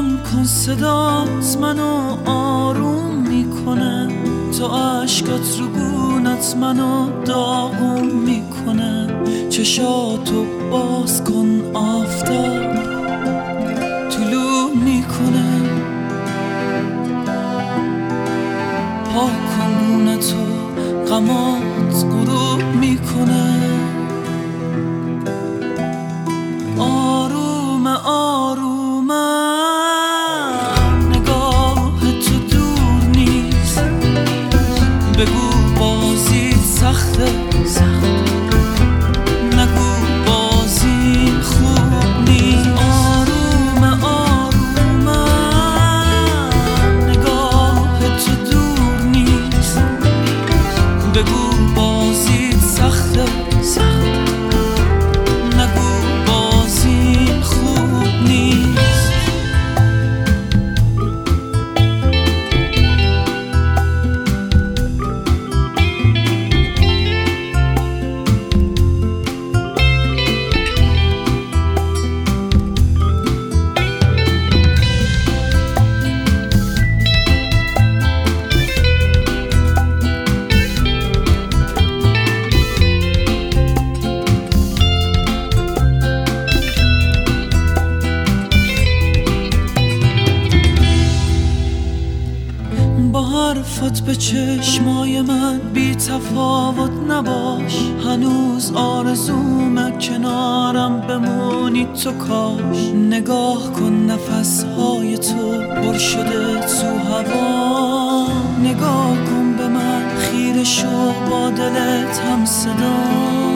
کم کن صدات منو آروم میکنه، تو عشقات رو گونت منو داغون میکنه. چشاتو باز کن آفتاب طلوع میکنه، پاک کن گونتو غمات غروب میکنه. آرومه آرومه نگاه تو دور نیست، بگو بازی سخته، نگو بازی خوب نیست. آرومه آرومه نگاه تو دور نیست، بگو بازی سخته، نگو بازی خوب نیست. با حرفت به چشمای من بی تفاوت نباش، هنوز آرزومه کنارم بمونی تو کاش. نگاه کن نفسهای تو پر شده تو هوا، نگاه کن به من خیره شو با دلت هم صدا.